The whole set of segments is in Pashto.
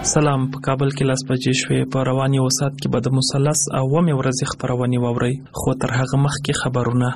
سلام. په کابل کې 10 بجې شوې. په رواني وسات کې به د مثلث او ومې ورځې خبرونه واورئ، خو تر هغه مخکې خبرونه.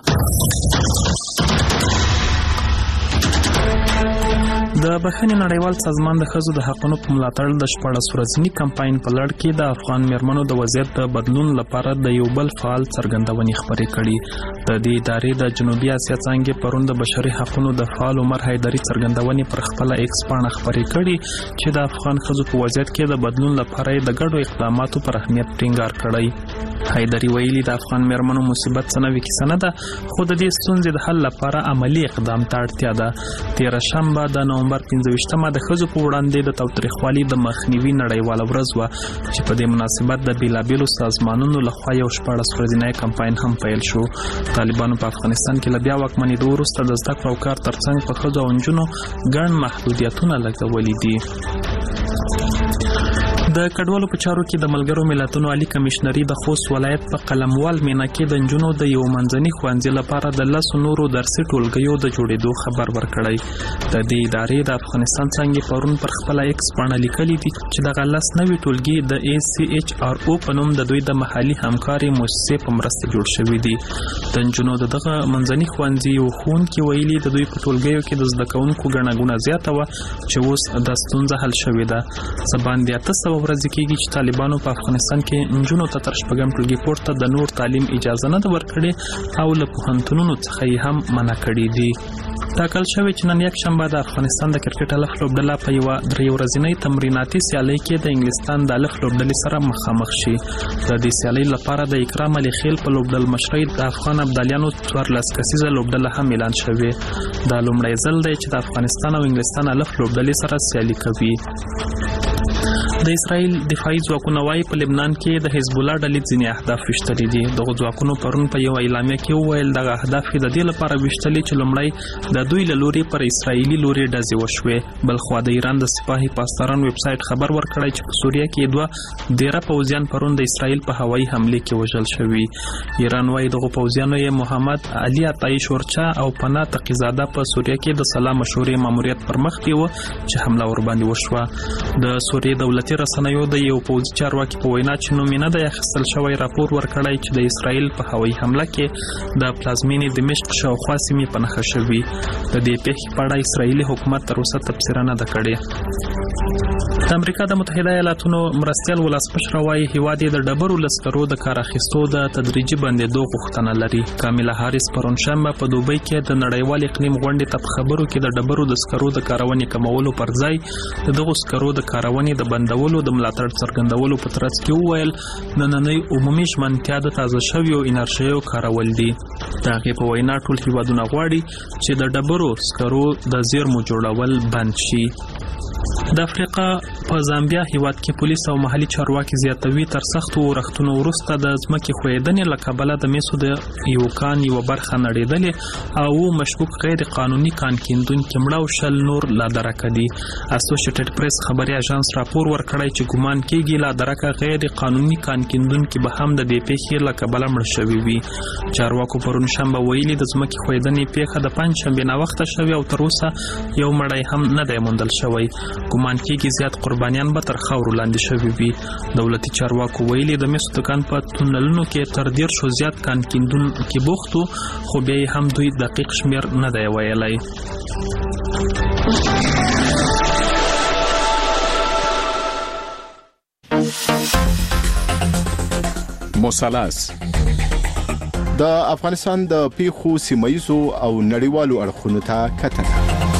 د بخښنې نړیوال سازمان د ښځو د حقونو په ملاتړ د 14 ورځني کمپاین په لړ کې د افغان میرمنو د وضعیت د بدلون لپاره د یو بل فعال څرګندونې خپرې کړي. د دې ادارې د جنوبي اسیا څانګې پرون د بشري حقونو د فعال عمر حیدري څرګندونې پر خپل ایکس پاڼه خپرې کړي چې د افغان ښځو په وضعیت کې د بدلون لپاره د ګډو اقداماتو پر اهمیت ټینګار کړی. حیدري ویلي د افغان میرمنو مصیبت څه نوې کیسه نه ده، خو د دې ستونزې د حل لپاره عملی اقدام ته اړتیا ده. تېره شنبه د نومبر 15مه د ښځو په وړاندې د تاوتریخوالي د مخنیوي نړیواله ورځ وه چې په دې مناسبت د بیلابیلو سازمانونو لخوا یو 14 ورځنی کمپاین هم پیل شو. طالبانو په افغانستان کې له بیا واکمنېدو وروسته د زده کړو او کار ترڅنګ په ښځو او نجونو ګڼ محدودیتونه لګولي دي. د کډوالو په چارو کې د ملګرو ملتونو عالی کمشنري د خوست ولایت په قلموال مینا کې د نجونو د یو منځني ښوونځي لپاره د 10 نورو درسي ټولګیو د جوړېدو خبر ورکړی. د دې ادارې د افغانستان څنګه پرون پر خپل ایکس باندې لیکلي دي چې د 10 نوي ټولګي د ACHRO په نوم د دوی د محلي همکاري مؤسسې په مرسته جوړ شوي دي. د نجونو دغه منځني ښوونځي یو ښوونکي ویلي د دوی په ټولګیو کې د زده کوونکو ګڼه ګوڼه زیاته وه چې اوس د ستونزه حل شوې ده. سباندې 8 ورځې کېږي چې طالبانو په افغانستان کې نجونو ته تر 8 ټولګي پورته د نور تعلیم اجازه نه ده ورکړې او له پوهنتونونو څخه یې هم منع کړي دي. ټاکل شوی چې نن یک شنبه د افغانستان د کرکټ الف لوبډله په یو 3 ورځنۍ تمریناتي سیالۍ کې د انګلستان د الف لوبډلې سره مخامخ شي. د دې سیالۍ لپاره د اکرام علي خیل په لوبډل مشرۍ د افغان ابدالیانو 14 کسیزه لوبډله هم اعلان شوې. دا لومړی ځل دی چې د افغانستان او انګلستان الف لوبډلې سره سیالي کوي. د اسرائیل دفاعي ځواکونه وايي په لبنان کې د حزب الله ډلې ځینې اهداف ویشتلي دي. دغه ځواکونو پرون په یو اعلامیه کې وویل دغه اهداف د دې لپاره ویشتلي چې لومړی د دوی له لوري پر اسرائیلي لوري ډزې وشوې. بلخوا د ایران د سپاهي پاسداران ویب سایټ خبر ورکړی چې په سوریه کې 2 ډیره پوځیان پرون د اسرائیل په هوایي حمله کې وژل شوي. ایران وايي دغه پوځیانو یې محمد علي عطایی شورچا او پناه تقیزاده په سوریه کې د سلا مشورې ماموریت پر مخ کې و چې حمله ور باندې وشوه. د سوریې دولتي رسنیو د یو پوځي چارواکي په وینا چې نومینه د اخیستل شوی راپور ورکړی چې د اسرائیل په هوایي حمله کې د پلازمینې دمشق شاوخوا سیمې په نښه شوي. د دې پیښې په اړه اسرائیلي حکومت تر اوسه تبصره نه ده کړې. د امریکا د متحده ایالاتونو مرستیال ولسمشر وايي هیواد یې د ډبرو لسکرو د کار اخیستو د تدریجي بندېدو غوښتنه لري. کاملا هاریس پرون شنبه په دوبۍ کې د نړیوال اقلیم غونډې ته په خبرو کې د ډبرو د سکرو د کارونې کمولو پر ځای دغه سکرو د کارونې د بندولو د ملاتړ څرګندولو په ترڅ کې وویل نننۍ عمومي ژمنتیا د تازه شویو انرژیو کارول دي. د هغې په وینا ټول هیوادونه غواړي چې د ډبرو سکرو د زیرمو جوړول بند شي. د افریقا په زامبیا هیواد کې پولیس او محلي چارواکي زیاتوي تر سختو ورښتونو وروسته د ځمکې ښویېدنې له کبله د میسو د یو کان یوه برخه نړېدلې او مشکوک غیر قانوني کان کیندونکي مړه او 10 نور لا درکه دي. اسوسییټډ پریس خبري اژانس راپور ورکړی چې ګمان کېږي لا درکه غیر قانوني کان کیندونکي به هم د دې پیښې له کبله مړه شوي وي. چارواکو پرون شنبه ویلي د ځمکې ښویېدنې پیښه د پنجشنبې ناوخته شوې او تر اوسه یو مړی هم نه دی موندل شوی. ګمان کېږي زیات قربانیان به تر خاورو لاندې شوي وي. دولتي چارواکو ویلي د مسو د کان په تونلونو کې تر 10 زیات کان کیندونکي بوخت وو، خو بیا یې هم دوی دقیق شمیر نه دی ویلی. مثلث د افغانستان د پیښو سیمایزو او نړیوالو اړخونو ته کتنه.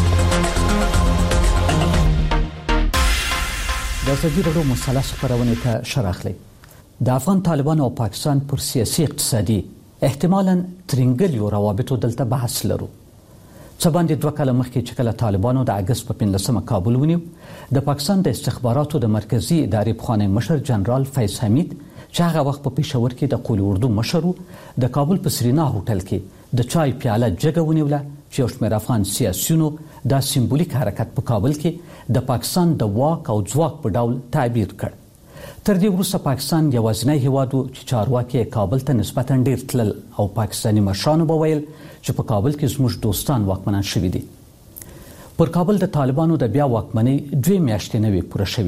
د ازادي راډیو مثلث خپرونې ته شراخلی. د افغان طالبانو او پاکستان پر سیاسي اقتصادي احتمالاً ترنګلیو روابطو دلته بحث لرو. څه باندې 2 کاله مخکې چې کله طالبانو د اګست په 15مه کابل ونیو، د پاکستان د استخباراتو د مرکزی ادارې پخوانی مشر جنرال فیض حمید چې هغه وخت په پېښور کې د قول اردو مشر د کابل په سرینا هوټل کې د چای پیاله جګه ونیوله چې یو شمېر افغان سیاسیونو دا سمبولیک حرکت په کابل کې د پاکستان د واک او ځواک په ډول تعبیر کړ. تر دې وروسته پاکستان یوازینی هیواد و چې چارواکي کابل ته نسبتاً ډیر تلل او پاکستاني مشرانو به ویل چې په کابل کې زموږ دوستان واکمنان شوي دي. پر کابل د طالبانو د بیا واکمنۍ 2 میاشتې نه وې پوره شوې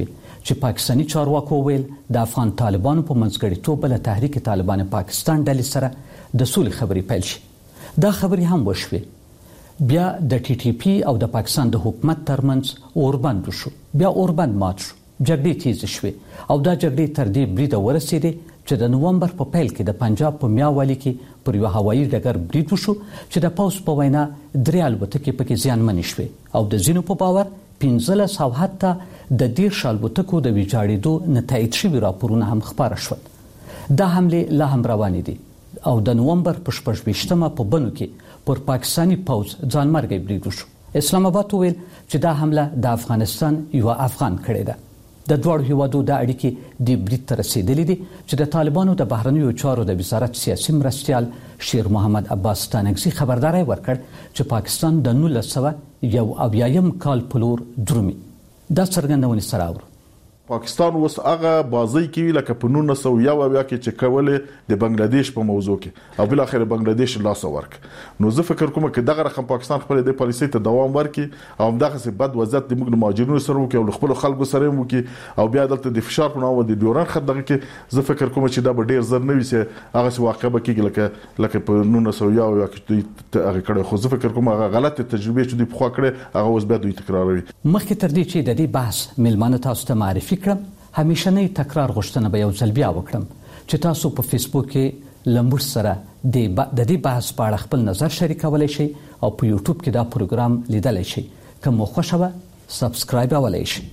چې پاکستاني چارواکو ویل د افغان طالبانو په منځګړیتوب له تحریک طالبان پاکستان ډلې سره د سولې خبرې پیل شي. دا خبرې هم وشوې. بیا د ټي ټي پی او د پاکستان د حکومت ترمنځ اوربند شو. بیا اوربند مات شو. جګړې تیز شوې او دا جګړې تر دې بریده ورسېدې چې د نومبر په پیل کې د پنجاب په میاوالي کې پر یو هوایي ډګر برید وشو چې د پوځ په وینا 3 الوتکې پکې زیانمنې شوې او د ځینو په باور 15 او حتی د 10 الوتکو د ویجاړېدو نتایج شوي راپورونه هم خپاره شول. دا حملې لا هم روانې دي او د نومبر په 28مه په بنو کې پر پاکستاني پوځ ځانمرګي برید وشو. اسلام آباد ویل چې دا حمله د افغانستان یو افغان کړې ده. د دوړو هیوادو د اړیکې د برید ته رسیدلې دي چې د طالبانو د بهرنیو چارو د وزارت سیاسي مرستیال شیر محمد عباس تانکزي خبرداري ورکړ چې پاکستان د 1991 کال په لور درومي. دا څرګندونه سره اورو. پاکستان اوس هغه بازی کوي لکه په 1901 کې چې کولې د بنگلاديش په موضوع کې او بل اخر بنگلاديش لاس ورک. نو زه فکر کوم چې دغه رقم پاکستان خپل د پالیسۍ ته دوام ورکړي او دغه څه بد وضعیت د موږ مهاجرینو سره وکړي او خپل خلکو سره وکړي او بیا دلته د فشار په نوم د ډیورن خط دغه کې زه فکر کوم چې دا به ډیر زر نه وي چې هغه واقع به کېږي لکه په 1901 کې هغه کړه. خو زه فکر کوم هغه غلطه تجربه چې دوی په خوا کړې هغه اوس بیا دوی تکراروي. مخکې تر دې چې د دې بحث ملمانه تاسو ته معرفي کړم، همیشنی تکرار غوښتنه به یو ځل بیا وکړم چې تاسو په فیسبوک کې لمبور سره د دې بحث په اړه خپل نظر شریکولی شئ او په یوټیوب کې دا پروګرام لیدلی شئ. که مو خوښه وه سبسکرایب کولی شئ.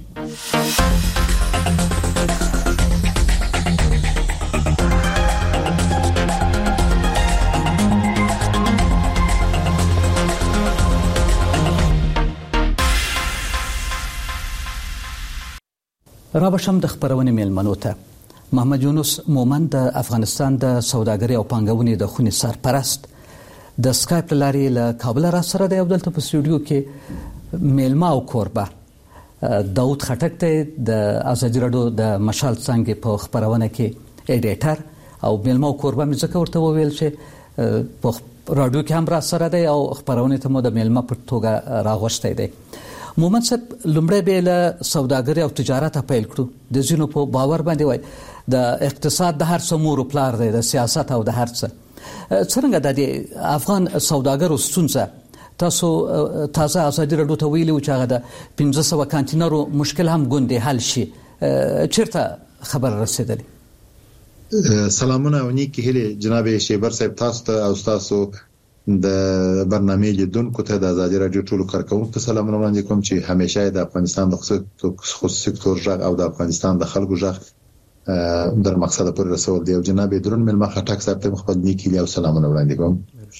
را بشم د خبرونې میلمنو ته. محمد یونس مومن د افغانستان د سوداګرۍ او پانګونې د خونې سرپرست د سکایپ لارې له کابل را سره دی او دلته په سټوډیو کې میلمه او کوربه داود خټک ته د ازادي راډیو د مشال څنګه په خبرونه کې ایډیټر او میلمه او کوربه مې ځکه ورته وویل چې په راډیو کې هم را سره دی او خبرونه ته مو د میلمه په توګه راغوښتی دی. مومن صاحب لومړی به له سوداګرۍ او تجارت پیل کړو. د ځینو په باور باندې وای د اقتصاد د هر څه مور او پلار دی، د سیاست او د هر څه. څنګه د افغان سوداګرو ستونزه تاسو تازه ازادي راډیو ته ویلي و چې هغه د 1500 کانتینرو مشکل هم ګوندې حل شي، چیرته خبر رسیدلی؟ سلامونه او نیکی هیله جناب شیبر صاحب تاسو ته او تاسو د برنامه لیدونکو ته د ازادي راډیو ټولو کارکونکو ته سلامونه وړاندې کوم چې همیشه د افغانستان د خصوصي سکتور ژغ او د افغانستان د خلکو ژغ در مقصد پورې رسول دی. او جناب درون ملما خټک صاحب ته خپل نیکی او سلامونه وړاندې کوم.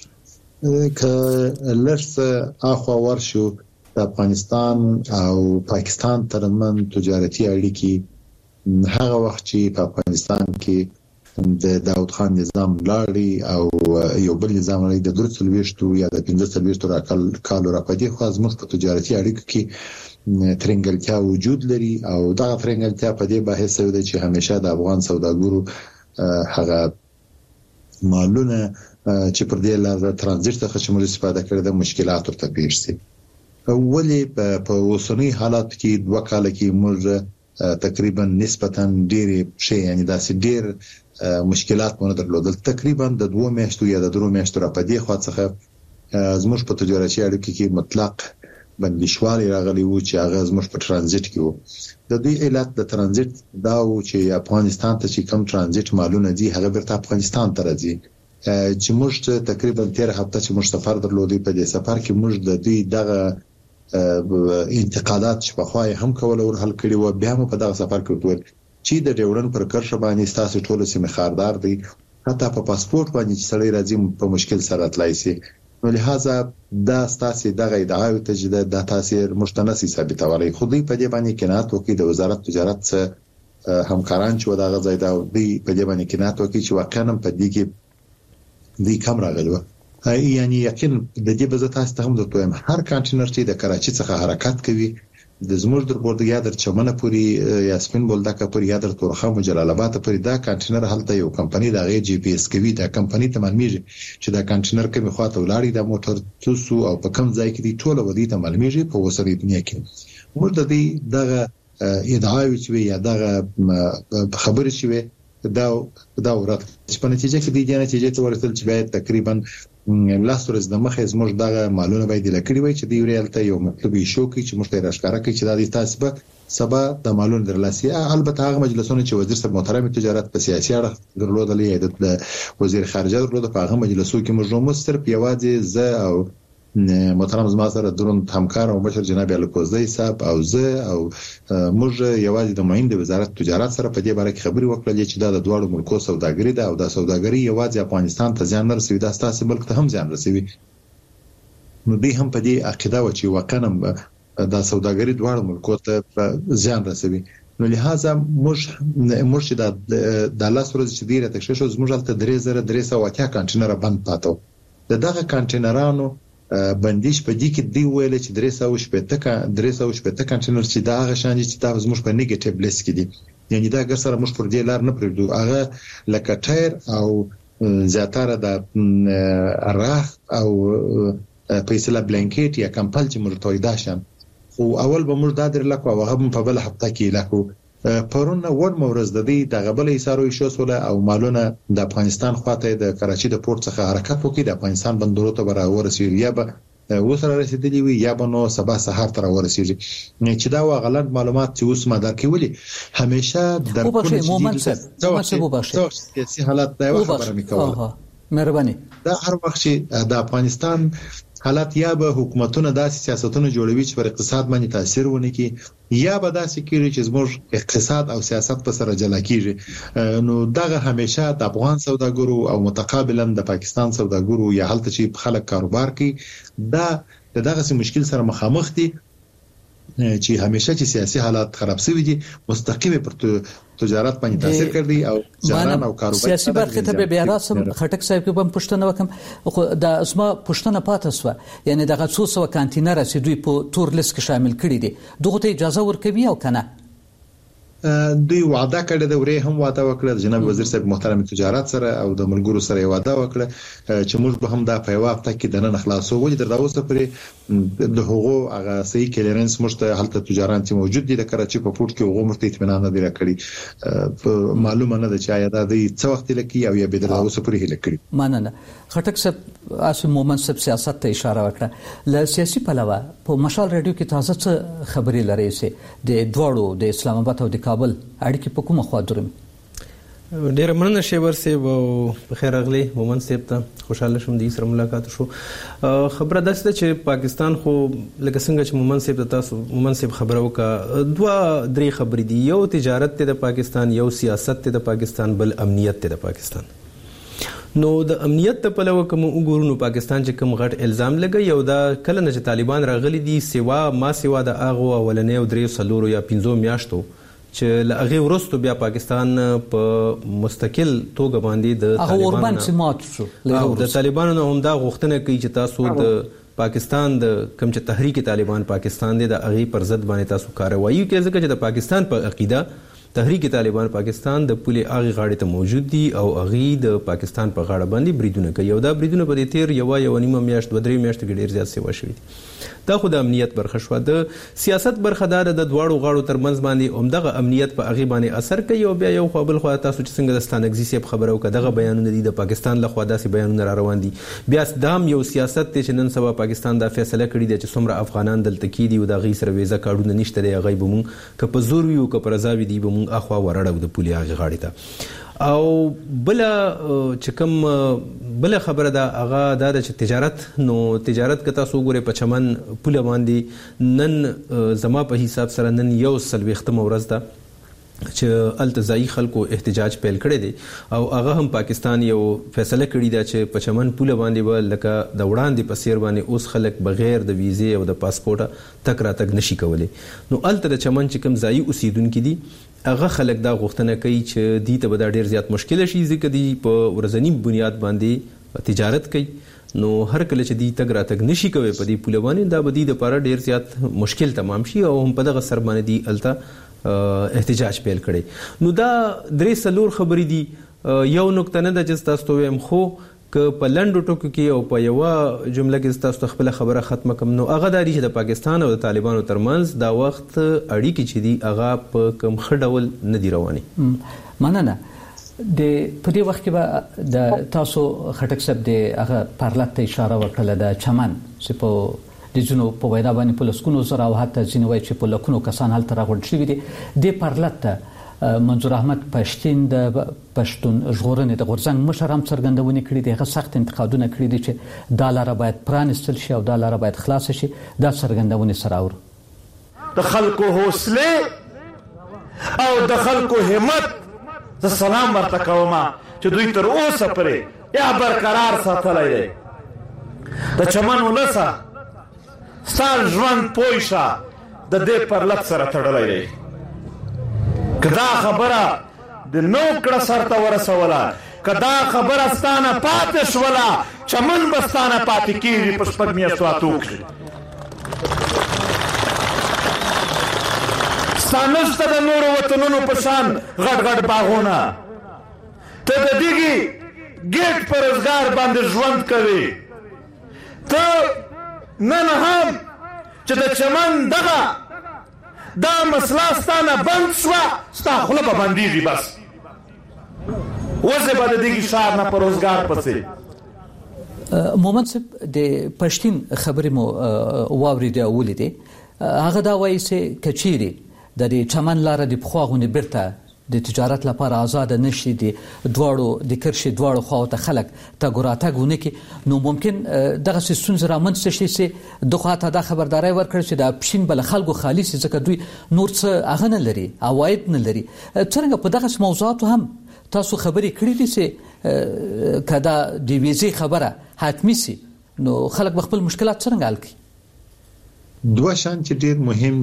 که لرسه اخوا ورشو د افغانستان او پاکستان ترمن تجارتي اړیکې هغه وخت چې په افغانستان کې د داود خان نظام لاړی او یو بل نظام لري د 23 یا د 15 کالو را پدې خو ازمخ په تجارتي اړیکو کې ترنګلتیا وجود لري او دا ترنګلتیا په دې بحث دی چې همیشه د افغان سوداګرو هغه مالونه چې پر دې لار ترانزیت څخه چې موږ استفاده کړو د مشکلات ورته پیښ شي. اولی په اوسنی حالات کې 2 کال کې موږ تقریبا نسبتا ډېر شي یعنی داسې ډېر مشکلات مونږ درلودل. تقریبا د 2 میاشتو یا د 3 میاشتو را پدې خوا څخه زموږ په تجارتي اړیکو کې مطلق بندیشوالي راغلی و چې هغه زموږ په ترانزیت کې و. د دې علت د ترانزیت دا و چې افغانستان ته چې کوم ترانزیت مالونه دي هغه بیرته افغانستان ته راځي. چې موږ تقریبا 13 هفته چې موږ سفر درلودي په دې سفر کې موږ د دې دغه انتقادات چې په خوای هم کول او حل کړي و بیا هم په دغه سفر کې وټول چې د ډیورن پر کرښه باندې تاسو ټول سیمه خاردار دي حتی په پاسپورت باندې چې سړی راځي په مشکل سره تلای شي. نو لہذا دا تاسو دغه ادعا ته چې د تاثیر مشتنسی ثابتولای خو دې په دې باندې کنات وکړي د وزارت تجارت سره همکاران چې وداغه ځای دا دې په دې باندې کنات وکړي چې واقعا په دې کې دې کم راغلی و. یعنی یقین د دې بزه تاسو ته هم درته هر کانټینر چې د کراچي څخه حرکت کوي د زموږ در بورډ یا در چمنه پوری یا سپین بولدکه پوری یا در تورخم او جلال آباد پوری دا کانټینر هلته یو کمپنی د غي جی پی اس کوي دا کمپنی ته معلومیږي چې دا کانټینر کومه خواته ولاړی د موټر توسو او په کوم ځای کې دی ټول ودی ته معلومیږي په وسرې دنیا کې موږ د دې دغه ادعاوي چې یا دغه خبرې چې دا ورته په نتیجه کې دی نتیجه ته ورسېدل چې باید تقریبا لاس ورځ د مخه زموږ دغه مالونه باید لکړي وي چې دی ریالته یو مطلب شو کې چې مشته راښکاره کوي چې د تاسو به سبا د مالونو درلاسي البته هغه مجلسونه چې وزیر صاحب محترم تجارت په سیاسي اړه درلودل یا د وزیر خارجه درلود په هغه مجلسو کې موږ صرف یوازې زه او محترم زما سره درون همکار او مشر جناب الکوزی صاحب او زه او موږ یوازې د معین د وزارت تجارت سره په دې باره کې خبري وکړلې چې دا د دوړو ملکو سوداګري ده او دا سوداګري یوازې افغانستان ته ځان نه رسوي دا ستاسو ملک ته هم ځان رسوي نو دوی هم په دې عقیده و چې واقعا دا سوداګري دوړو ملکو ته ځان رسوي نو لہذا موږ چې د لاس ورځ چې ډیره تکشف شو زموږ هلته 3380 کانټینر بند پاتو دغه کانټینرانو بندیش په دې کې دی ویل چې 380 کانټینر چې دا غشان چې تاسو موږ په نیگیټیو لیست کې دي یعنی دا ګر سره موږ پر دې لار نه پرېږدو هغه لکه ټایر او زیاتره د راخ او پیسلا بلانکیټ یا کمپل چې موږ تویدا شم او اول به موږ دا درلکو او هغه په بل هفته کې لکو پرونه ور مورز د دې د غبل ایثارو شو سوله او مالونه د افغانستان خواته د کراچي د پورت څخه حرکت وکړي د افغانستان بندرونو ته ورسېږي یا به وسره رسیدلی وي یا به نو سبا سحر تر ورسېږي چې دا غلط معلومات چې اوس ما درکولي همیشه در کوم سیاسي حالت دا خبره میکوله مهرباني دا هر وخت چې د افغانستان حالت یا به حکومتونه داسې سیاستونه جوړوي چې پر اقتصاد باندې تاثیر ونه کوي یا به داسې کیږي چې زموږ اقتصاد او سیاست په سره جلا کیږي نو دغه همیشه د افغان سوداګرو او متقابلا د پاکستان سوداګرو یا هلته چې خلک کاروبار کوي دا دغه مشکل سره مخامخ دي چې همیشه چې سیاسي حالات خراب شوي دي مستقیم پر تجارت باندې تاثیر کوي او جاران او کاروبار سیاسي برخه ته به راسم خټک صاحب کې هم پښتنه وکم د اسما پښتنه پاتې سو یعنی دغه 200 کانټینر چې دوی په تور لیست کې شامل کړي دي دغه ته اجازه ورکوي او کنه دوی وعده کړې د ورې هم وعده وکړه جناب وزیر صاحب محترم تجارت سره او د ملګرو سره وعده وکړه چې موږ به هم دا په یو هفته کې د نن خلاصو ولې در اوسه پرې د هغو هغه صحیح کلیرنس مشته حالت تجارت موجود دي د کراچي په پورت کې هغه مرته اطمینان نه دی راکړي معلومه نه ده چې آیا دا د څه وخت لکه او یا به در اوسه پرې لکړي مننه خټک صاحب اسو مومن صاحب سیاست ته اشاره وکړه ل سیاسي پلوه په مشال رادیو کې تازه څه خبري لري سي د دوړو د اسلام آباد او د کابل اړیکې په کومه خوا درومي ډیر مننه شیبر صاحب او بخیر اغلی مومن صاحب ته خوشاله شوم د سره ملاقات شو خبره ده چې پاکستان خو لکه څنګه چې مومن صاحب تاسو مومن صاحب خبرو کا دوا درې خبرې دي یو تجارت ته د پاکستان یو سیاست ته د پاکستان بل امنیت ته د پاکستان نو د امنیت ته په لور کوم وګورو نو پاکستان چې کوم غټ الزام لګي یو دا کله نه چې طالبان راغلي دي سوا د اغه اولنې او درې سلورو یا 15 میاشتو چې لغه ورستو بیا پاکستان په مستقل توګه باندې د طالبانو هم دا غوښتنه کوي چې تاسو د پاکستان د کوم چې تحریک طالبان پاکستان د اغه پر ضد باندې تاسو کاروایی کوي ځکه چې د پاکستان په عقیده تحریک طالبان پاکستان د پولي اغه غاړه ته موجود دي او اغه د پاکستان په غاړه باندې بریدونه کوي او دا بریدونه په تیر یو نیمه میاشت 2-3 میاشتې کې ډیر زیات سیوا شوی دي دا خو د امنیت برخه شو د سیاست برخه دار د دواړو غاړو ترمنځ باندې عمدغه امنیت په اغه باندې اثر کوي او بیا یو خپل خو تاسو چې څنګه د ستانګزي سیب خبرو کداغه بیانونه دي د پاکستان له خوا داسې بیانونه را روان دي بیا دام یو سیاست چې نن سبا پاکستان دا فیصله کړی دی چې څومره افغانان دلته کې دي او د غي سره ویزه کارډونه نشته دی غیب مون ک په زور یو ک پر ازاوی دی بمون اخوا ورړو د پولي اغه غاړه ته او بل چې کوم بل خبره ده هغه د تجارت نو تجارت کته سو ګوره په چمن پوله باندې نن زما په حساب سره نن یو سلويختم ورځ ده چې التزائی خلکو احتجاج پیل کړی دی او هغه هم پاکستان یو فیصله کړی دی چې په چمن پوله باندې لکه د وړاندې په سیر باندې اوس خلک بغیر د ویزه او د پاسپورت تک راتګ نشي کولای نو الته د چمن چې کوم ځای اوسیدونکو دي هغه خلک دا غوښتنه کوي چې دی ته به ډیر زیات مشکل شي ځکه دی په ورځنی بنیاد باندې تجارت کوي نو هر کله چې دی تګ راتګ نشي کوي په دې پوله باندې دا به دی د لپاره ډیر زیات مشکل تمام شي او هم په دغه سر باندې دی الته احتجاج پیل کړي نو دا درې سلور خبرې دي یو نقطه نه د چې تاسو ویم خو که په لنډو ټکو کې او په یوه جمله کې تاسو خپل خبره ختمه کوم نو هغه دا چې د پاکستان او د طالبانو ترمنځ دا وخت اړیکې چې دي هغه په کوم ښه ډول نه دي روانې. مننه. په دې وخت کې به د تاسو خټک صاحب د هغه پرلط ته اشاره وکړه د چمن چې په د جنو په وینا باندې په لسکونو زره او حتی ځینې وایي چې په لکونو کسان هلته راغونډ شوي دي. دې پرلط ته منظور احمد پښتين د پښتون ژغورنې د غورځنګ مشر هم څرګندونې کړې دي. هغه سخت انتقادونه کړي دي چې دا لاره باید پرانستل شي او دا لاره باید خلاص شي. دا څرګندونې سره اورو د خلکو حوصله او د خلکو همت زه سلام ورته کوم چې دوی تر اوسه پرې یا برقرار ساتلی دی. د چمن ولسه ستا ژوند پوه شه د دې پرلط سره تړلی دی. که دا خبره د نو کړه سرته ورسوله، که دا خبره ستانه پاتې شوله، چمن به ستانه پاتې کېږي په 6 میاشتو اتو کښې. ستا نشته د نورو وطنونو په شان غټ غټ باغونه. ته د دغې ګیټ په روزګار باندې ژوند کوي. ته نن هم چې د چمن دغه دا مسله ستانه بند شوه، ستا خوله به بندېږي. بس وځې به د دغې ښار نه په روزګار پسې. مومن صاحب د پښتين خبرې مو واورېدې او ولیدې. هغه دا وایي چې که چیرې د چمن لاره د پخوا غوندې بیرته د تجارت لپاره آزاده نشي، د دواړو د کرښې دواړو خواو ته خلک تګ راتګ ونه کړي، نو ممکن دغسې ستونزې رامنځته شي چې دغه ته دا خبرداری ورکړي چې د پښین به له خلکو خالي شي، ځکه دوی نور څه هغه نه لري، عواید نه لري. څرنګه په دغسې موضوعاتو هم تاسو خبرې کړې دي چې که دا د ویزې خبره حتمي سي نو خلک به خپل مشکلات څرنګه حل کړي؟ دوه شان چې ډېر مهم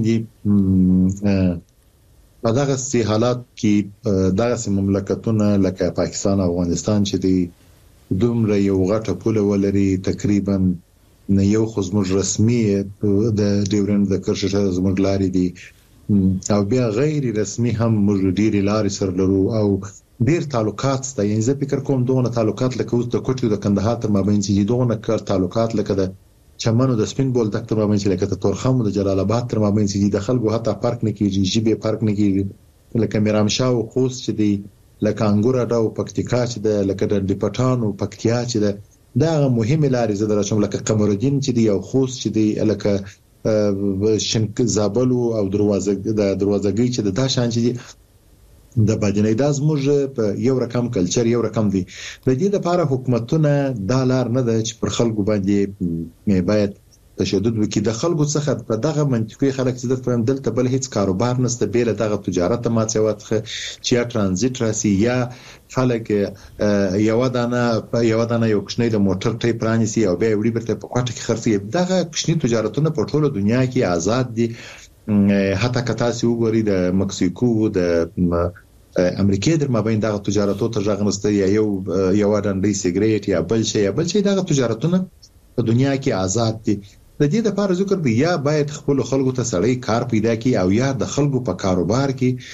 دي په دغه حالات کې دغه مملکتونه لکه پاکستان او افغانستان چې دي دومره یو غټه پوله ولري، تقریبا نه یو خو زموږ رسمي د ډیورند د کرښې زموږ لارې دي او بیا غیر رسمي هم موږ ډېرې لارې سره لرو او ډېر تعلقات شته. یعنې زه فکر کوم دغه تعلقات لکه اوس د کوټې او د کندهار تر مابین چې دغه تعلقات لکه د چمن او د سپین بولدک تر مابین چې لکه د تورخم او د جلال آباد تر مابین چې د خلکو حتی فرق نه کیږي، ژبې فرق نه کیږي، لکه میرامشاه او خوست چې دی، لکه انګور اډه او پکتیکا چې ده، لکه د پټان او پکتیا چې ده، دا مهمه لارې زده راچوم، لکه قمرالدین چې دی او خوست چې دی، لکه شنک زابل او دروازګي چې دا شان چې دی د باجنې د زموږ په یو رقم کلچر یو رقم دی. د دې لپاره حکومتونه دا لار نه ده چې پر خلکو باندې باید تشدد وکړي. د خلکو څخه په دغه منطقي خلک چې د فهم دلته بل هیڅ کاروبار نشته بیل دغه تجارت ماڅواتخه چې یا ترانزیت راسي یا خلک یو دانه یو کښنی د موټر ټای پرانیسي او بیا وړي برته په کوټه کې خرڅي. دغه کښنی تجارتونه په ټوله دنیا کې آزاد دي. حتی کتا سی وګوري د مکسیکو د امریکای در مابین دغه تجارتو ته ځغنسته یا یو ډنډي سیګریټ یا بل شي دغه تجارتونه په دنیا کې آزاد دي. د دې لپاره ذکر دی یا باید خپل خلکو ته سړی کار پیدا کړي او یا د خلکو په کاروبار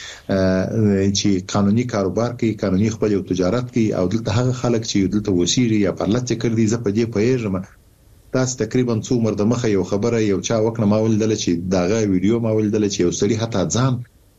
کې چې قانوني کاروبار کې قانوني خپل یو تجارت کې او دلته هغه خلک چې دلته وسیری یا پرلط کړي دي. زه په دې پیژم تاسو تقریبا څو مر د مخه یو خبره یو چا وکړه ما ولدل چې داغه ویډیو ما ولدل چې یو سړی حتی ځان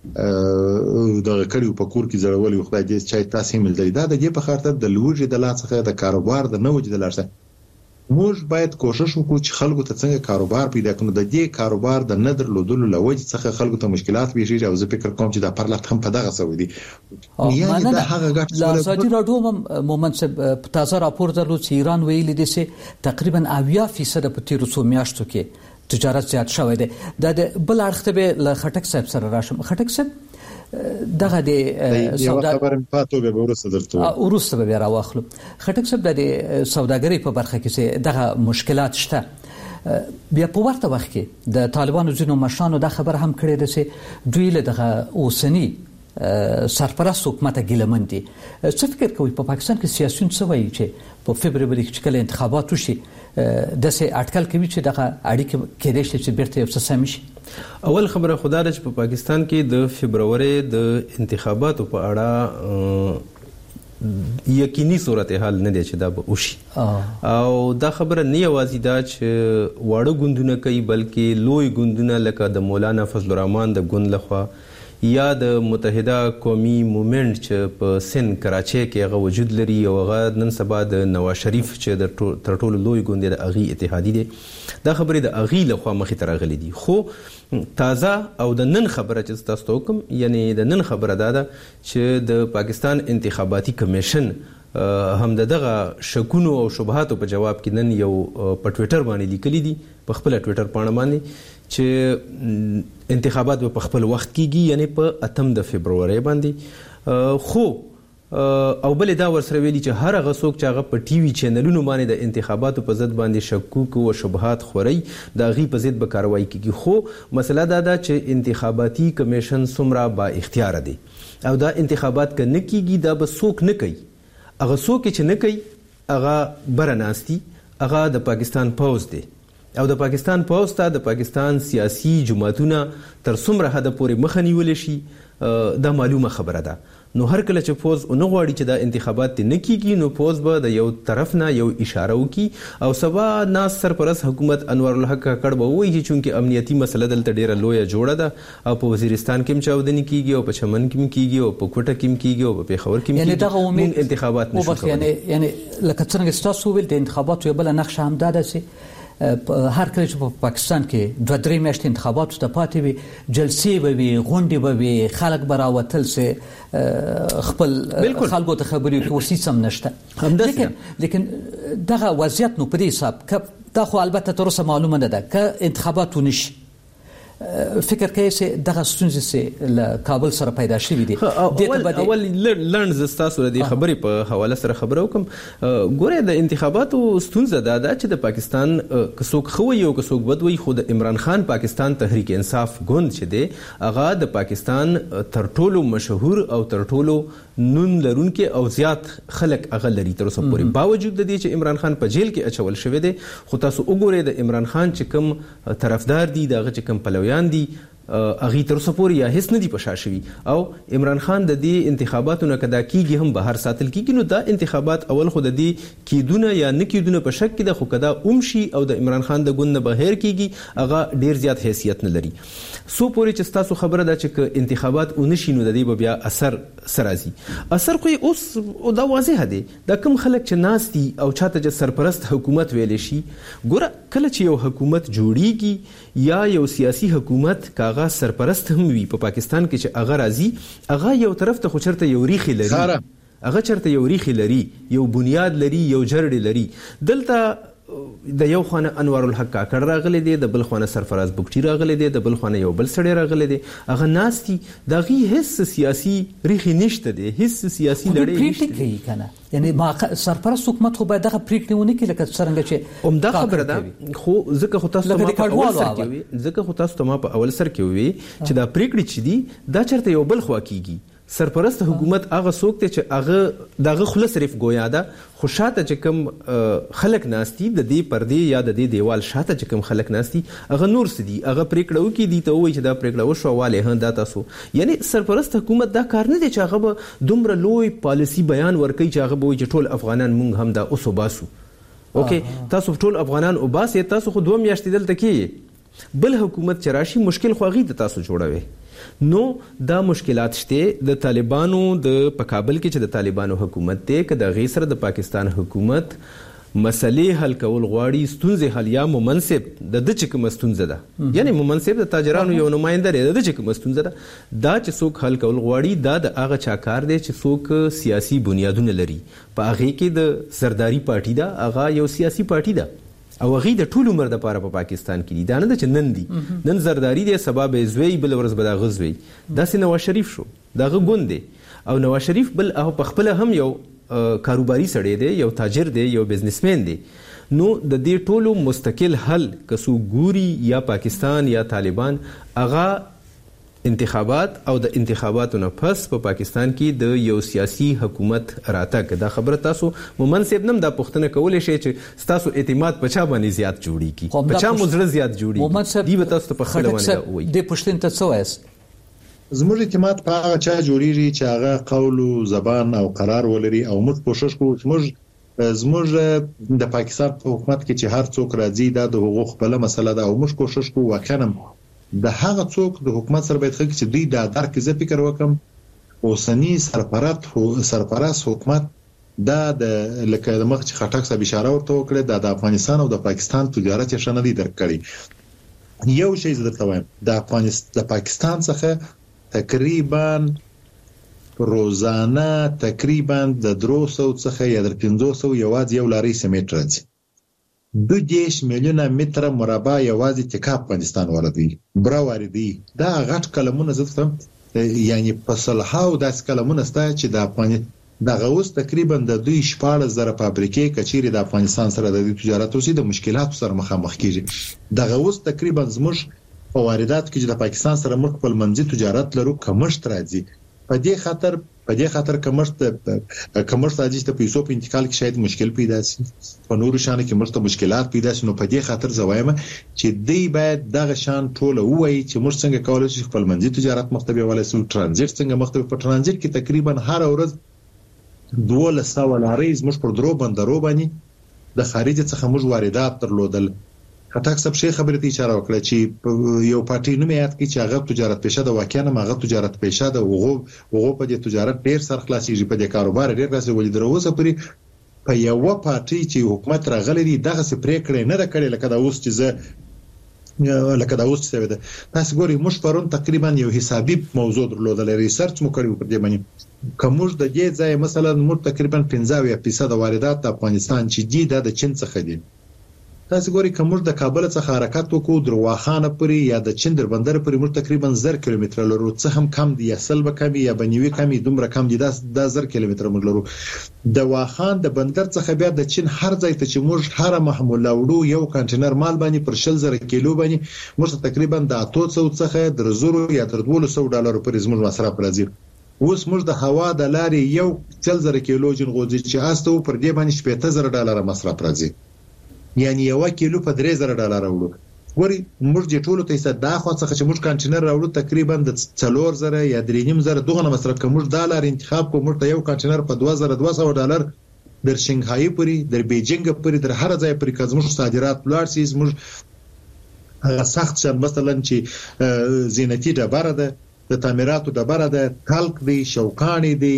دغه کړیو په کور کې زړولې خدای دې چې تاسو هم دلته دا د دې په خاطر د لوجې د لاڅخه د کاروبار د نوج د لارسه موږ باید کوشش وکړو چې خلکو ته څنګه کاروبار پیدا کړو. د دې کاروبار د ندر لودلو لوجې څخه خلکو ته مشکلات پیښیږي او زه فکر کوم چې دا پرلط هم په دغه سعودي یعنی د هغه غټ ازادي راډیو مومنت صاحب تازه راپور درلود چې ایران ویلي دي چې تقریبا 80% په تیرو څو میاشتو کې تجارت زیات شوی دی. د بل اړخ ته به له خټک صاحب سره راشم. خټک صاحب دغه د سودا خبره پاتو به ورسره درته به راوخلو. خټک صاحب د سوداګرۍ په برخه کې دغه مشکلات شته. بیا په ورته وخت کې د طالبانو ځینو مشرانو دا خبر هم کړی دی چې دوی له دغه اوسنی سرپرست حکومت ګیلمن دي. څه فکر کوي په پاکستان کې سیاسيون څه وایي چې په فبرवरी کې کله انتخابات وشي داسې اټکل کوي چې دغه اړیکې کېدای شي چې بیرته یو څه سم شي؟ اول خبره خدا ده چې په پاکستان کې د فبرवरी د انتخاباتو په اړه یقیني صورتحال نه دی چې دا به وشي او دا خبره نه یوازې دا چې واړه ګوندونه کوي بلکې لوی ګوندونه لکه د مولانا فضل الرحمن د ګوند لخوا یا د متحده قومي موومنټ چې په سن کراچۍ کې هغه وجود لري او هغه نن سبا د نواز شریف چې د تر ټولو لوی ګوند دی د هغې اتحادي دی دا خبرې د هغې لخوا مخې ته راغلي دي خو تازه او د نن خبره چې تاسو ته وکم یعنی د نن خبره دا ده چې د پاکستان انتخاباتي کمیشن هم دغه شکونو او شبهاتو په جواب کې نن یو په ټویټر باندې لیکلي دي په خپل ټویټر پاڼه باندې چې انتخابات په خپل وخت کېږي یعنی په 8 د فبرवरी باندې خو او بل دا ورسره ویلي چې هر هغه څوک چې هغه په ټي وي چینلونو باندې د انتخاباتو په ضد باندې شکوک او شبهات خوري د هغې په ضد به کاروایی کېږي خو مسله دا ده چې انتخاباتي کمیشن څومره با اختیاره دی او دا انتخابات که نه کېږي دا به څوک نه کوي هغه څوک چې نه کوي هغه بره ناستي هغه د پاکستان پوځ دی او د پاکستان پوځ ته د پاکستان سیاسي جماعتونه تر څومره حده پورې مخه نیولی شي دا معلومه خبره ده نو هر کله چې پوز نه غواړي چې دا انتخابات نه کیږي نو پوز به د یو طرف نه یو اشاره وکي او سبا ناس سرپرست حکومت انوار الحق کاکړ به وایي چې چونکې امنیتي مسله دلته ډیره لویه جوړه ده او په وزیرستان کې چاودنې کیږي او په چمن کې کیږي او په کوټه کې کیږي او په پیښور کې یعنی دغه امید انتخابات نشو کولای یعنی لکه څنګه تاسو ویل د انتخاباتو یو بل نقشه هم ده چې هر کله چې په پاکستان کې 2-3 میاشتې انتخاباتو ته پاتې وي جلسې به وي غونډې به وي خلک به راوتل سي خپل خلکو ته خبرې کوي اوس هم نشته لیکن دغه وضعیت نو په دې حساب دا خو البته تر اوسه معلومه نه ده که انتخابات ونشي فکر کوي چې دغه ستونزې سه له کابل سره پیدا شوې دي اول لړن زستاسو د خبرې په حواله سره خبرو کوم ګوره د انتخاباتو ستونزه دا ده چې د پاکستان کڅوک خو یو کڅوک بدوي خو د عمران خان پاکستان تحریک انصاف ګوند چې دی هغه د پاکستان تر ټولو مشهور او تر ټولو نون لرونکي او زیات خلک هغه لري تر اوسه پورې باوجود د دې چې عمران خان په جیل کې اچول شوی دی خو تاسو وګورئ د عمران خان چې کوم طرفدار دي دغه چې کوم پلویان دي اغه تر اوسه پورې یا هیڅ نه دی پشا شوی او عمران خان د دې انتخاباتو نه کدا کیږي هم بهر ساتل کیږي نو دا انتخابات اول خو د دې کیدونه یا نه کیدونه په شک کې د خو کدا اومشي او د عمران خان د ګوند بهر کیږي هغه ډیر زیات حیثیت نه لري سو پورې چې تاسو خبره ده چې انتخابات اونشي نو د دې بیا اثر سرازي اثر خو اوس دا واضح دی دا کوم خلک چې ناس دي او چاته چې سرپرست حکومت ویل شي ګوره کله چې یو حکومت جوړیږي یا یو سیاسي حکومت کاغه سرپرست هم وي په پاکستان کې چې هغه راځي هغه یو طرف ته خو چرته یو ریخي لري هغه چرته یو ریخي لري یو بنیاد لري یو جرړې لري دلته د یو خانه انوار الحق کاکړ راغلی دی د بل خانه سرفراز بوکټي راغلی دی د بل خانه یو بل سړی راغلی دی هغه ناستي دغه هیڅ سیاسي ریخي نشته دی هیڅ سیاسي لړۍ نشته کوي کنه یعنی ما سرپرست حکومت خو باید دغه پریکړه ونه کړي لکه څنګه چې همدا خبره ده خو ځکه خو تاسو ته ما په اول سر کې وي چې دا پریکړه چې دي دا چرته یو بل خوا کیږي سرپرست حکومت هغه څوک ته چې هغه دغه خله صرف گویا ده خو شاته چې کوم خلک ناشتي د دې پردې یا د دې دیوال شاته چې کوم خلک ناشتي هغه نور سدي هغه پریکړه وکي دي ته وایي چې دا پریکړه وشو واله هندا تاسو یعنی سرپرست حکومت دا کار نه دی چې هغه دومره لوی پالیسی بیان ورکړي چې هغه وایي چې ټول افغانان مونږ هم دا اوسو باسو اوکې تاسو ټول افغانان او باسي تاسو خو 2 میاشتې دلته کې بل حکومت چراشي مشکل خواغي ته تاسو جوړوي نو دا مشکلات شته د طالبانو د په کابل کې چې د طالبانو حکومت ته که د غیر د پاکستان حکومت مسلې حل کول غواړي ستونزې حل یا ممنصب د چې کوم ستونزه ده یعنی ممنصب د تاجرانو یو نماینده دی د چې کوم ستونزه ده دا چې څوک حل کول غواړي دا د هغه چا کار دی چې څوک سیاسي بنیادونه لري په هغه کې د سرداری پارټي ده هغه یو سیاسي پارټي ده او هغه د ټول عمر د پاره په پاکستان کې دي دا نه چې نن دي نن زرداری دي سبب زوی بل ورځ به دا غزوي دا سي نواز شریف شو دا غوند دي او نواز شریف بل هغه په خپل هم یو کاروباري سړی دی یو تاجر دی یو بزنسمن دی نو د دې ټولو مستقل حل کسو ګوري یا پاکستان یا طالبان هغه انتخابات او د انتخاباتو نه پس په پاکستان کې د یو سیاسي حکومت راتګ دا خبره تاسو ممنصب نم دا پښتنه کولای شي چې تاسو اعتماد پچا باندې زیات جوړی کی پچا مزړه زیات جوړی دی به تاسو په خپل باندې وایي د پښتون ته څه وایي زموږ اعتماد په هغه چا جوړیږي چې هغه قول او زبان او قرار ولري او موږ کوشش کوو زموږ د پاکستان په حکومت کې چې هر څوک راځي دا د حقوق خپل مسله ده او موږ کوشش کوو واقعا د هغه څوک د حکومت سره باید چې دوی دا درک زه فکر وکم اوسنی سرپرست حکومت دا د لکه د مخ چې خټک صاحب اشاره ورته وکړه د افغانستان او د پاکستان تجارت یې شنه دي درک کړي. یو شی زه درته وایم د پاکستان څخه تقریبا روزانه تقریبا د 300 څخه یا د 500 یوازې یو لاري سیمټ راځي. 2 میلیونه متر مربع یوازې تکا افغانستان واردوي برا واردوي. دا غټ کلمونه زه یعنی په صلحاو داس کلمونه ستا چې د افغانستان دغه اوس تقریبا د 14,000 فابریکې کچيري د افغانستان سره د تجارت اوسې د مشکلاتو سره مخامخ کیږي. دغه اوس تقریبا زموږ په واردات کې د پاکستان سره موږ خپل منځي تجارت لرو کمښت راځي. په دې خاطر کمښت راځي چې پیسو په انتقال کې شاید مشکل پیدا شي، په نورو شانو کې مرسته مشکلات پیدا شي. نو په دې خاطر زوایم چې دی باید دغه شان ټوله وایي چې موږ څنګه کولای شو خپل منځي تجارت مختبي ولای سو ترانزیت څنګه مختبي. په ترانزیت کې تقریبا هر ورځ 1200 لارې زموږ پر درو بندرو باندې د خارج څخه موږ واردات درلودل. خټک صاحب شیخ خبرې ته اشاره وکړه چې یو پارټي نوم یاد کړي چې هغه تجارت پیشه د واقعا هغه تجارت پیشه د وغو په دې تجارت ډیر سر خلاصيږي، په دې کاروبار ډیر راځي. ولې دروسه پرې په یو پارټي چې حکومت راغلي دي دغه څه پریکړه نه کړي لکه دا اوس چې ده. تاسو ګورئ موږ پرون تقریبا یو حسابي موضوع درلودل، ریسرچ مو کړی په دې باندې کومج د دې ځای مثلا موږ تقریبا 15% واردات د افغانستان چې دي د چین څخه دي. تاسو ګورئ کومج د کابل څخه حرکت وکړو درواخانه پورې یا د چین در بندر پورې موږ تقریبا 1000 کیلومتر لرو، څه هم کم دي یا سل به کم یا بنوي کم دومره کم دي، دا 1000 کیلومتر موږ لرو. د واخان د بندر څخه بیا د چین هر ځای ته چې موږ هر محمول وړو یو کانټینر مال باندې پر 10000 کیلو باندې موږ تقریبا د 800 څخه د 1000 یا تر $1200 پورې زموږ مصرف راځي. اوس موږ د هوا د لارې یو 10000 کیلو جنغوزي چې استو پر دې باندې $8000 مصرف راځي، یعنی یو کیلو په $3000 وړو. وري موږ د ټولو ته صد دا خو څه چې موږ کانټینر راوړو تقریبا د 4000 یا 3500 دغه مصرف کوم. موږ ډالر انتخاب کوو، موږ ته یو کانټینر په $2200 در شنغهای پورې در بیجینګ پورې در هر ځای پورې کوم صادرات لار سي. موږ سخت شم مثلا چې زینتی ډبره ده، د تعمیراتو ډبره ده، تلک دی، شوکانی دی،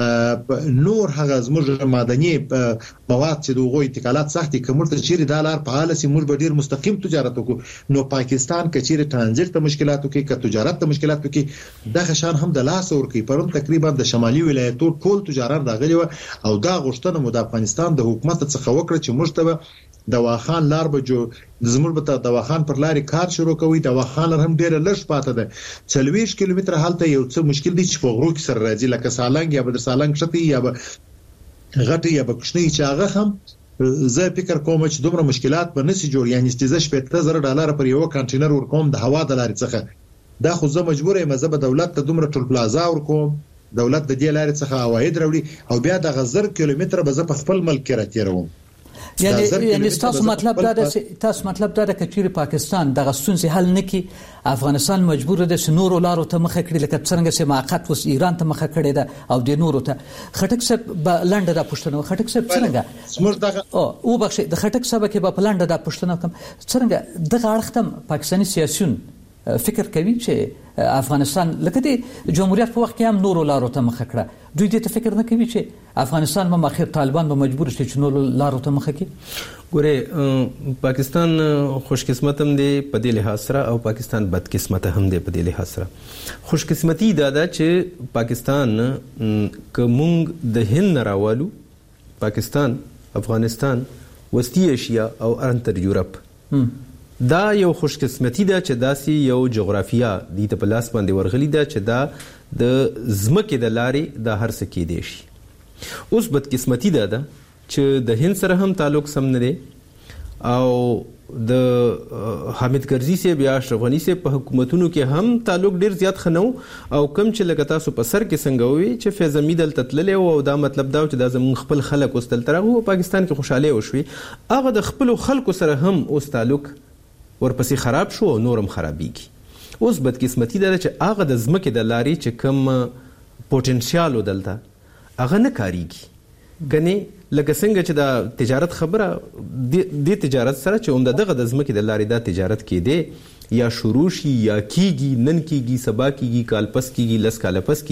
نور هغه زموږ معدني مواد چې دغه انتقالات سختي کومرته چیرې دالر په حاله سي موږ به ډیر مستقیم تجارت وکړو. نو پاکستان کچيره ترانزیت ته مشکلاتو کې ک تجارت ته مشکلاتو کې دغه شان هم د لاس ورکی. پرون تقریبا د شمالي ولایتو ټول تجارت راغلي او دا غوښتنه مو د افغانستان د حکومت څخه وکړه چې موږ ته د واخان لار به جو زموږ به د واخان پر لارې کار شروع کوي. د واخان هم ډیر لږ پاته ده، 40 کیلومتر حالت یو څه مشکل دي چې په غرو کې سره راځي لکه سالنګ یا بدر سالنګ شتي یا غټي یا بکشنی چې هغه هم زه فکر کوم چې دومره مشکلات به نسی جوړ. یعنی $80,000 پر یو کانټینر ورکوم د هوا د لارې څخه، دا خو زه مجبور یم زه به دولت ته دومره ټول پلازا ورکوم، دولت د دې لارې څخه عواید راوړي او بیا د 1000 کیلومتر به زه په خپل ملک کې راتیروم. یعنی تاسو مطلب دا ده چې چیرې پاکستان دغه ستونزې حل نکړي، افغانستان مجبور دی چې نورو لارو ته مخه کړي لکه څنګه چې موقت اوس ایران ته مخه کړي ده او د نورو ته. خټک صاحب لنډه دا پوښتنه خټک صاحب څنګه او بخښه د خټک صاحب کې په لنډه دا پوښتنه کوم څنګه دغه اړخ ته پاکستاني سیاسيون فکر کوي چې افغانستان لکه د جمهوریت په وخت کې هم نورو لارو ته مخه کړه، دوی دې ته فکر نه کوي چې افغانستان به مخیر طالبان به مجبور شي چې نورو لارو ته مخه کړي؟ ګوره پاکستان خوش قسمت هم دی په دې لحاظ سره او پاکستان بد قسمت هم دی په دې لحاظ سره. خوش قسمتي دا ده چې پاکستان کومنګ د هند راوالو پاکستان افغانستان وسطی ایشیا او انتر یورپ دا یو خوش قسمتي ده چې داسې یو جغرافیا د په لاس باندې ورغلي ده چې دا د زمکه د لارې د هر څه کې دی شي. اوس بد قسمتي ده چې د هند سره هم تعلق سم نه دی او د حامد کرزي سے بیا اشرف غنی سے په حکومتونو کې هم تعلق ډیر زیات خنو او کم چې لګتا سو په سر کې څنګه وي چې فیض امیدل تتلل او دا مطلب دا چې د زمون خپل خلک اوستل ترغه پاکستان کې خوشاله وشوي هغه د خپل خلکو سره هم اوس تعلق ورپسې خراب شو او نورم خرابيږي. اوس بدقسمتي ده چې هغه د ځمکې د لارې چې کوم پوټنشیال و دلته هغه نه کاریږي کنې لکه څنګه چې د تجارت خبره د تجارت سره چې هم دغه د ځمکې د لارې دا تجارت کېده یا شروع شي یا کیږي نن کیږي سبا کیږي کال پس کیږي لس کال پس کیږي